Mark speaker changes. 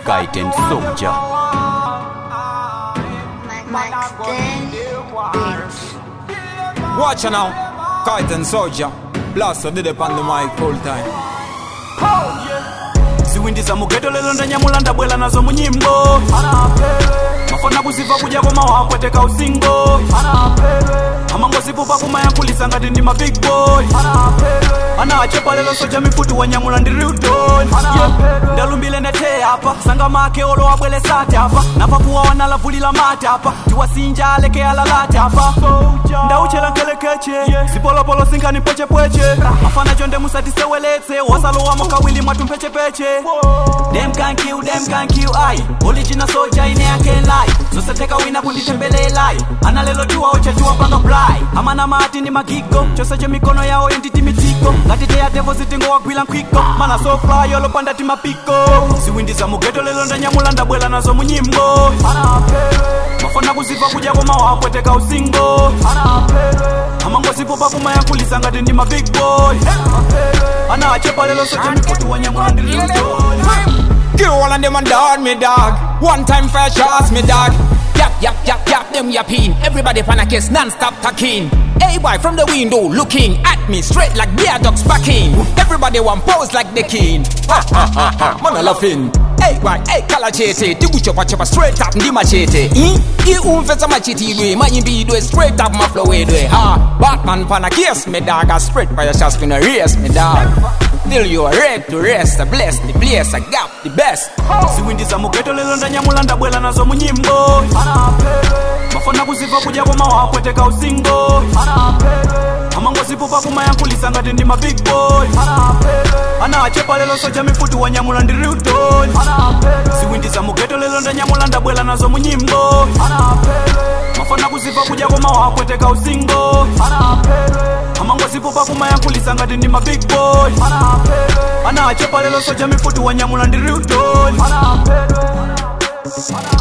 Speaker 1: Kite and Soldier.
Speaker 2: Watch now, Kite and Soldier. Blaster did it on the mic full time.
Speaker 3: Ziwindi za mugeto lelo ndanyamula ndabwela nazo munyimbo. Mafana kuziva kuja koma wakweteka usingo. Amangozipupa kumayankulisa ngati ndi ma big boy. Ana achepa lelo soja mifutu wanyamula ndi real don. Ndalumbile nete hapa sanga make olo wabwele sate hapa. Napa kuwa wanalavulila mate hapa. Tuwasinja aleke alalate hapa. Ndauchela nkelekeche Zipolopolo sinkani poche poche Afana jonde musatise weletse Wasalo wa moka wili matu mpeche peche Them can kill, aye Original soldier ine ya can't lie Zose teka wina kunditembele lai Analelo tuwa oche tuwa panga fly Amana maati ni magigo Chose mikono yao entiti mitiko Gatite ya devo zitingo wa gwila nkwiko Mana so fly yolo panda tima piko Ziwindi za mugeto lelo ndanyamula ndabwela nazo munyimbo Mafana kuziva kuja koma wakweteka usingo Amangozipupa kumayankulisa ngati ndi ma big boy Ana achepa lelo soja mifutu wanyamula ndi real don.
Speaker 2: Kill all of them and dog me dog. One time fire shots me dog. Yap, them yapping. Everybody fan a kiss, non-stop talking. Hey boy from the window looking at me straight like bear dogs backing. Everybody want pose like the king. Ha, man a laughing. Hey boy, hey kalachete. Tigu chopa straight up ndi machete. I umfesa machete idwe. Mayimbi idwe straight up ma flow idwe. Ha, Batman fan a kiss me dog. A straight fire shots finna race me dog. Till you are ready to rest, I bless the place, I got the best.
Speaker 3: Ziwindi za mugeto lelo ndanyamula ndabwela nazo munyimbo. Mafana kuziva kuja koma wakweteka usingo. Amangozipupa kumayankulisa ngati ndi ma big boy. Ana achepa lelo soja mifutu wanyamula ndi real don. Ziwindi za mugeto lelo ndanyamula ndabwela nazo munyimbo. Mafana kuziva kuja koma wakweteka usingo. Amangozipupa kumayankulisa ngati ndi ma big boy. Ana achepa lelo soja mifutu wanyamula ndi real don.